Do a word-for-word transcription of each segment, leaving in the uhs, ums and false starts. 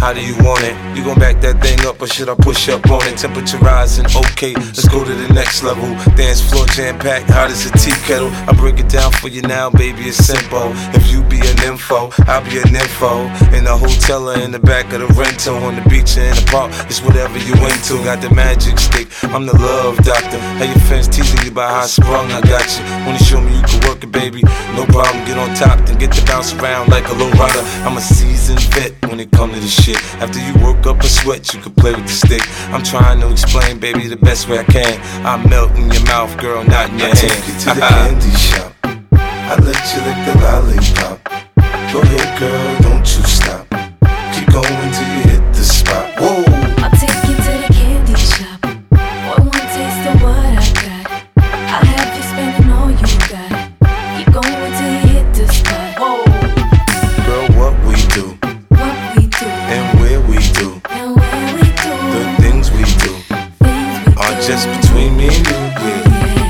How do you want it? You gon' back that thing up or should I push up on it? Temperature rising, okay, let's go to the next level. Dance floor jam packed, hot as a tea kettle. I break it down for you now, baby, it's simple. If you be an info, I'll be an info. In the hotel or in the back of the rental, on the beach or in the park, it's whatever you into. Got the magic stick, I'm the love doctor. How your fans teasing you about how I sprung, I got you. Wanna show me you can work it, baby? No problem, get on top, then get to bounce around like a low rider. I'm a seasoned vet when it come to this shit. After you work up a sweat, you can play with the stick. I'm trying to explain, baby, the best way I can. I melt in your mouth, girl, not in your I hand. take you to the candy shop. I let you lick the lollipop. Go ahead, girl, don't you stop. Keep going till you hit the spot. Whoa. I'll take you to the candy shop. Want one taste of what I got. I'll have you spending all you got. Keep going till you hit the spot. Whoa. Girl, what we do, What we do, and where we do, and where we do, the things we do things we are do. just between me and you, yeah.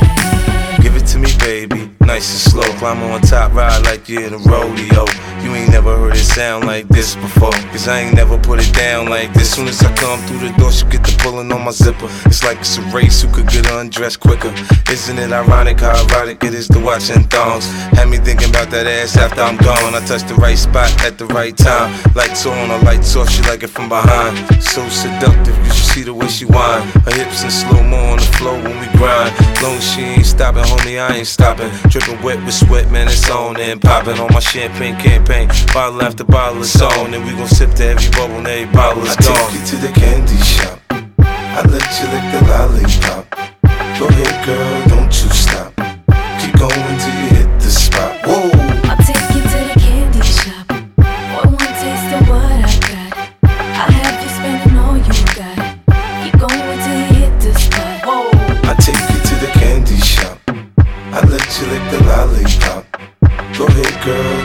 Yeah. Give it to me, baby, nice and slow. Climb on top, ride like you're in a rodeo. You ain't never heard it sound like this before, cause I ain't never put it down like this. Soon as I come through the door, she get the pulling on my zipper. It's like it's a race, who could get undressed quicker. Isn't it ironic how erotic it is to watch in thongs? Had me thinking about that ass after I'm gone. I touch the right spot at the right time. Lights on or lights off, she like it from behind. So seductive, you should see the way she whine. Her hips in slow-mo on the floor when we grind. Long as she ain't stopping, homie, I ain't stopping. Dripping wet with sweat, man, it's on and popping on my champagne campaign. Bottle after bottle is on, and we gon' sip to every bubble and every bottle is I gone. take you to the candy shop. I let you lick the lollipop. Go ahead, girl, don't you stop. Keep going till you hit the spot. Whoa. I'll take you to the candy shop. Want one taste of what I got. I'll have you spending all you got. Keep going till you hit the spot. Whoa. I take you to the candy shop. I let you lick the lollipop. Go ahead, girl,